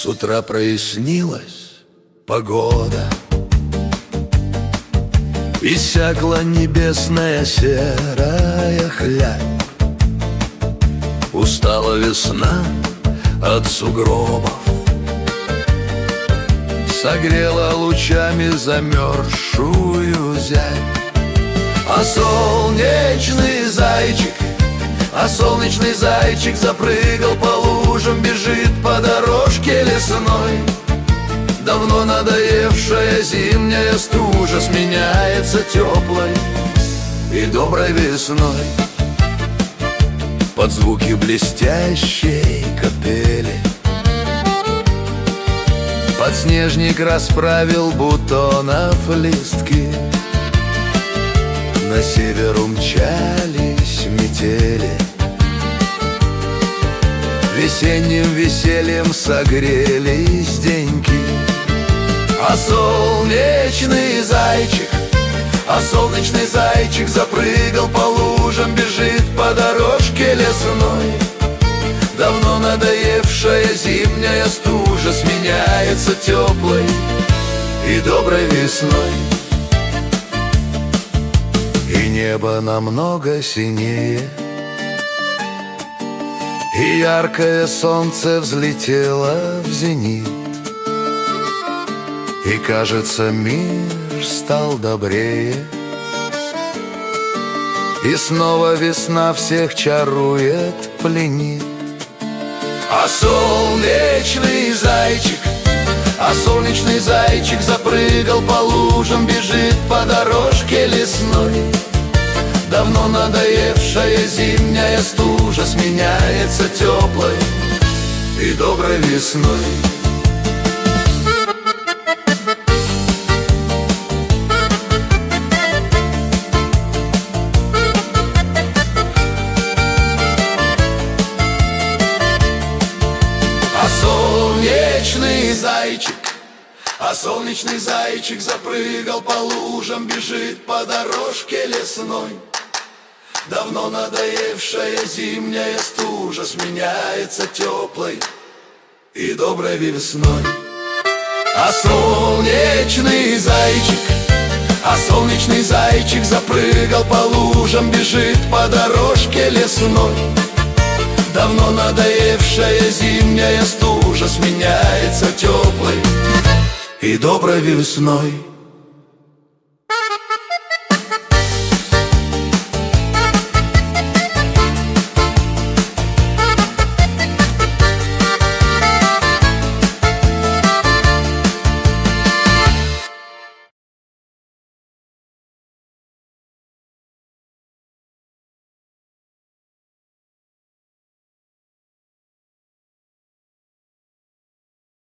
С утра прояснилась погода, иссякла небесная серая хлябь. Устала весна от сугробов, согрела лучами замерзшую зябь. А солнечный зайчик запрыгал по лужам, бежит по дорожке лесной. Давно надоевшая зимняя стужа сменяется теплой и доброй весной. Под звуки блестящей капели подснежник расправил бутонов листки. На север умчались метели, весенним весельем согрелись деньки. А солнечный зайчик запрыгал по лужам, бежит по дорожке лесной. Давно надоевшая зимняя стужа сменяется теплой и доброй весной. И небо намного синее, и яркое солнце взлетело в зенит. И кажется, мир стал добрее, и снова весна всех чарует, пленит. А солнечный зайчик запрыгал по лужам, бежит по дорожке лесной. Давно надоевшая зимняя стужа сменяется теплой и доброй весной. А солнечный зайчик запрыгал по лужам, бежит по дорожке лесной. Давно надоевшая зимняя стужа сменяется теплой и доброй весной. А солнечный зайчик запрыгал по лужам, бежит по дорожке лесной. Давно надоевшая зимняя стужа сменяется теплой и доброй весной.